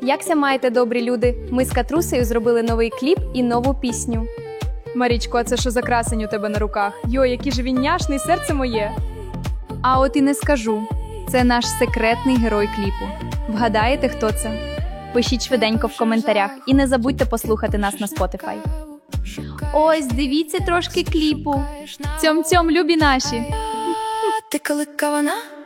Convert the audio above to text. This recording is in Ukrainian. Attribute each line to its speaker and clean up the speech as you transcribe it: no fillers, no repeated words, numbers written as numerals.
Speaker 1: Якся маєте, добрі люди? Ми з Катрусею зробили новий кліп і нову пісню.
Speaker 2: Марічко, а це що за красень у тебе на руках? Йой, який же він няшний, серце моє.
Speaker 1: А от і не скажу. Це наш секретний герой кліпу. Вгадаєте, хто це? Пишіть швиденько в коментарях і не забудьте послухати нас на Spotify. Ось, дивіться трошки кліпу. Цьом-цьом, любі наші!
Speaker 3: Ти коли вона